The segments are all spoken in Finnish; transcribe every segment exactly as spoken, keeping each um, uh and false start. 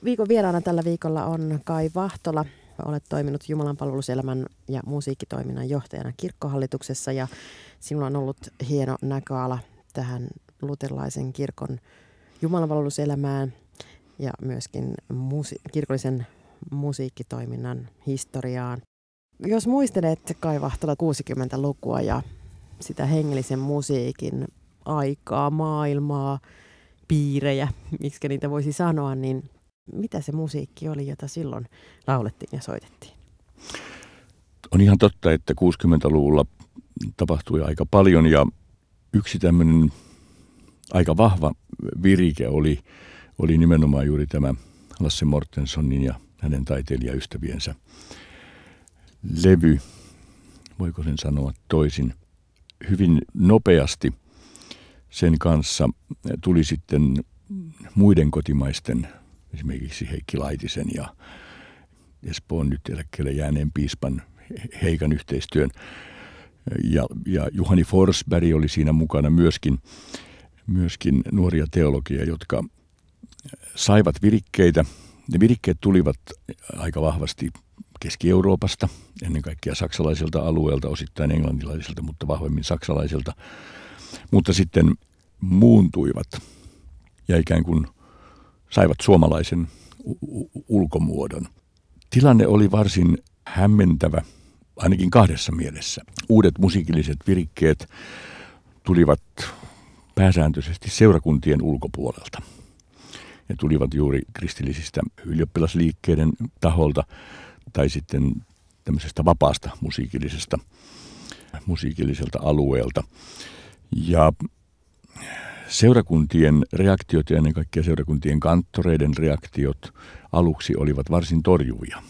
Viikon vieraana tällä viikolla on Kai Vahtola. Olet toiminut jumalanpalveluselämän ja musiikkitoiminnan johtajana kirkkohallituksessa ja sinulla on ollut hieno näköala tähän luterilaisen kirkon jumalanpalveluselämään ja myöskin musi- kirkollisen musiikkitoiminnan historiaan. Jos muistelet, Kai Vahtola, kuusikymmentälukua ja sitä hengellisen musiikin aikaa, maailmaa, piirejä, miksi niitä voisi sanoa, niin mitä se musiikki oli, jota silloin laulettiin ja soitettiin? On ihan totta, että kuusikymmentäluvulla tapahtui aika paljon ja yksi tämmöinen aika vahva virike oli, oli nimenomaan juuri tämä Lasse Mortensonin ja hänen taiteilijaystäviensä levy, voiko sen sanoa toisin. Hyvin nopeasti sen kanssa tuli sitten muiden kotimaisten, esimerkiksi Heikki Laitisen ja Espoon nyt eläkkeelle jääneen piispan Heikan yhteistyön. Ja, ja Juhani Forsberg oli siinä mukana myöskin, myöskin nuoria teologia, jotka saivat virikkeitä. Ne virikkeet tulivat aika vahvasti Keski-Euroopasta, ennen kaikkea saksalaisilta alueelta, osittain englantilaisilta, mutta vahvemmin saksalaisilta. Mutta sitten muuntuivat ja ikään kuin saivat suomalaisen u- u- ulkomuodon. Tilanne oli varsin hämmentävä, ainakin kahdessa mielessä. Uudet musiikilliset virikkeet tulivat pääsääntöisesti seurakuntien ulkopuolelta. Ne tulivat juuri kristillisistä ylioppilasliikkeiden taholta tai sitten tämmöisestä vapaasta musiikillisesta, musiikilliselta alueelta. Ja seurakuntien reaktiot ja ennen kaikkea seurakuntien kanttoreiden reaktiot aluksi olivat varsin torjuvia.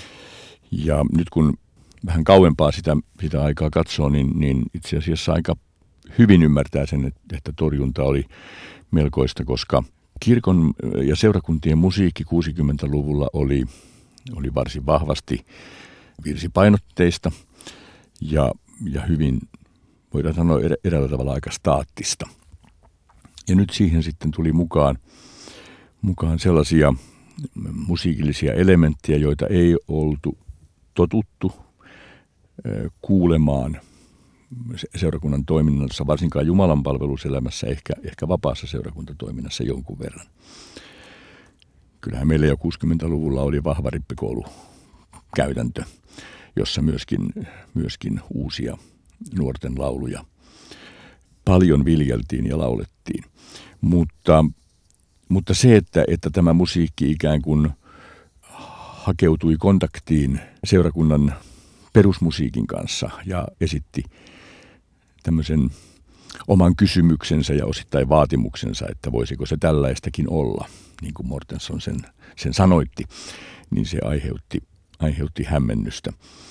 Ja nyt kun vähän kauempaa sitä, sitä aikaa katsoo, niin, niin itse asiassa aika hyvin ymmärtää sen, että torjunta oli melkoista, koska kirkon ja seurakuntien musiikki kuusikymmentäluvulla oli, oli varsin vahvasti virsipainotteista ja, ja hyvin, voidaan sanoa eräällä tavalla aika staattista. Ja nyt siihen sitten tuli mukaan, mukaan sellaisia musiikillisia elementtejä, joita ei oltu totuttu kuulemaan seurakunnan toiminnassa, varsinkaan jumalanpalveluselämässä, ehkä, ehkä vapaassa seurakuntatoiminnassa jonkun verran. Kyllähän meillä jo kuusikymmentäluvulla oli vahva rippikoulukäytäntö, jossa myöskin, myöskin uusia nuorten lauluja paljon viljeltiin ja laulettiin. Mutta, mutta se, että, että tämä musiikki ikään kuin hakeutui kontaktiin seurakunnan perusmusiikin kanssa ja esitti tämmöisen oman kysymyksensä ja osittain vaatimuksensa, että voisiko se tällaistakin olla, niin kuin Mortenson sen, sen sanoitti, niin se aiheutti, aiheutti hämmennystä.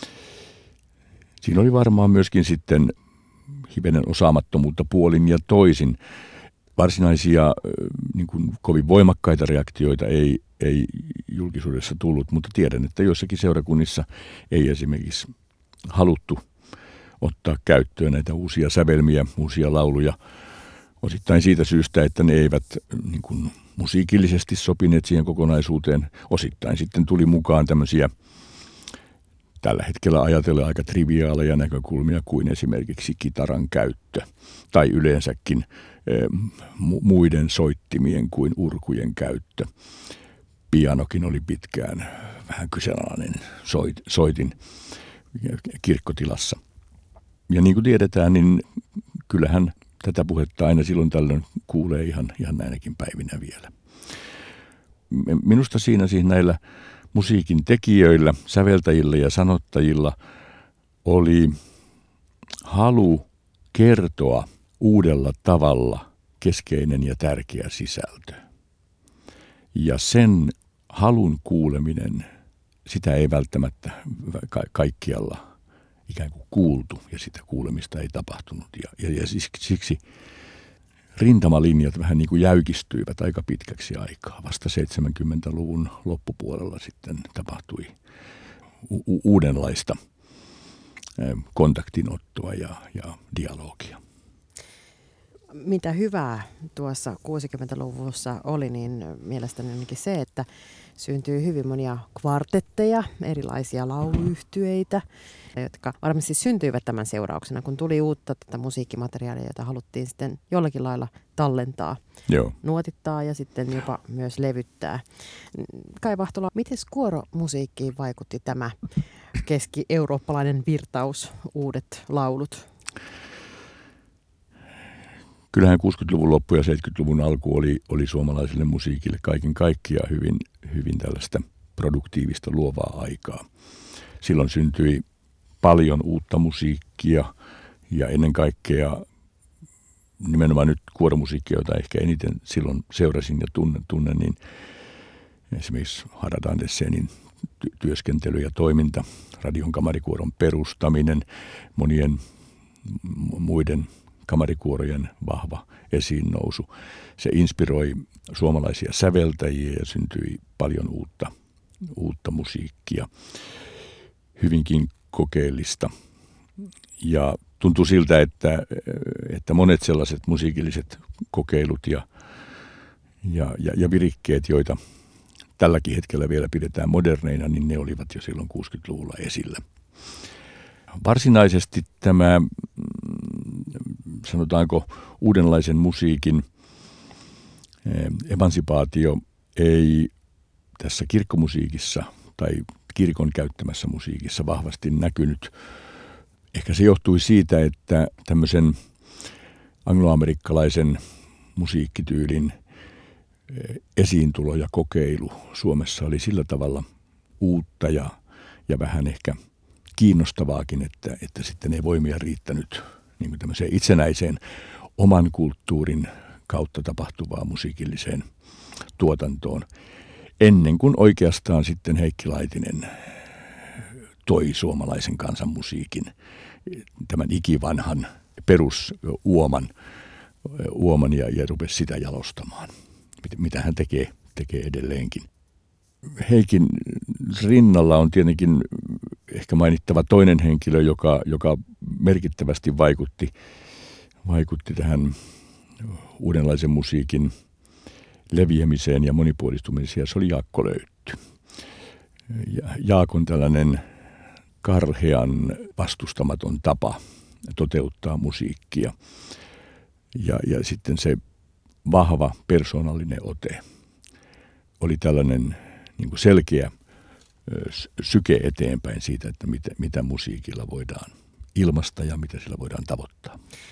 Siinä oli varmaan myöskin sitten hivenen osaamattomuutta puolin ja toisin. Varsinaisia niin kuin kovin voimakkaita reaktioita ei, ei julkisuudessa tullut, mutta tiedän, että joissakin seurakunnissa ei esimerkiksi haluttu ottaa käyttöön näitä uusia sävelmiä, uusia lauluja, osittain siitä syystä, että ne eivät niin kuin musiikillisesti sopineet siihen kokonaisuuteen. Osittain sitten tuli mukaan tämmöisiä tällä hetkellä ajatellen aika triviaaleja näkökulmia kuin esimerkiksi kitaran käyttö tai yleensäkin muiden soittimien kuin urkujen käyttö. Pianokin oli pitkään vähän kyseenalainen soit, soitin kirkkotilassa. Ja niin kuin tiedetään, niin kyllähän tätä puhetta aina silloin tällöin kuulee ihan, ihan näinäkin päivinä vielä. Minusta siinä siis näillä musiikin tekijöillä, säveltäjillä ja sanottajilla oli halu kertoa uudella tavalla keskeinen ja tärkeä sisältö. Ja sen halun kuuleminen, sitä ei välttämättä ka- kaikkialla ikään kuin kuultu ja sitä kuulemista ei tapahtunut. Ja, ja, ja siksi rintamalinjat vähän niin kuin jäykistyivät aika pitkäksi aikaa. Vasta seitsemänkymmentäluvun loppupuolella sitten tapahtui u- uudenlaista kontaktinottoa ja, ja dialogia. Mitä hyvää tuossa kuusikymmentäluvussa oli, niin mielestäni ainakin se, että syntyi hyvin monia kvartetteja, erilaisia lauluyhtyeitä, jotka varmasti syntyivät tämän seurauksena, kun tuli uutta tätä musiikkimateriaalia, jota haluttiin sitten jollakin lailla tallentaa, Joo. nuotittaa ja sitten jopa myös levyttää. Kai Vahtola, miten kuoromusiikkiin vaikutti tämä keski-eurooppalainen virtaus, uudet laulut? Kyllähän kuusikymmentäluvun loppu ja seitsemänkymmentäluvun alku oli, oli suomalaiselle musiikille kaiken kaikkiaan hyvin, hyvin tällaista produktiivista luovaa aikaa. Silloin syntyi paljon uutta musiikkia ja ennen kaikkea nimenomaan nyt kuoromusiikkia, jota ehkä eniten silloin seurasin ja tunnen, tunnen niin esimerkiksi Harald Andersenin työskentely ja toiminta, Radion kamarikuoron perustaminen, monien muiden kamarikuorojen vahva esiin nousu. Se inspiroi suomalaisia säveltäjiä ja syntyi paljon uutta, uutta musiikkia, hyvinkin kokeellista. Ja tuntui siltä, että, että monet sellaiset musiikilliset kokeilut ja, ja, ja, ja virikkeet, joita tälläkin hetkellä vielä pidetään moderneina, niin ne olivat jo silloin kuusikymmentäluvulla esillä. Varsinaisesti tämä, sanotaanko, uudenlaisen musiikin emansipaatio ei tässä kirkkomusiikissa tai kirkon käyttämässä musiikissa vahvasti näkynyt. Ehkä se johtui siitä, että tämmöisen angloamerikkalaisen musiikkityylin esiintulo ja kokeilu Suomessa oli sillä tavalla uutta ja, ja vähän ehkä kiinnostavaakin, että, että sitten ei voimia riittänyt niin kuin tämmöiseen itsenäiseen oman kulttuurin kautta tapahtuvaa musiikilliseen tuotantoon. Ennen kuin oikeastaan sitten Heikki Laitinen toi suomalaisen kansanmusiikin, tämän ikivanhan perusuoman uoman ja, ja rupesi sitä jalostamaan, mitä hän tekee, tekee edelleenkin. Heikin rinnalla on tietenkin ehkä mainittava toinen henkilö, joka, joka merkittävästi vaikutti, vaikutti tähän uudenlaisen musiikin leviämiseen ja monipuolistumiseen, ja se oli Jaakko Löytty. Ja Jaakon tällainen karhean vastustamaton tapa toteuttaa musiikkia ja, ja sitten se vahva persoonallinen ote oli tällainen niin kuin selkeä syke eteenpäin siitä, että mitä, mitä musiikilla voidaan ilmaista ja mitä sillä voidaan tavoittaa.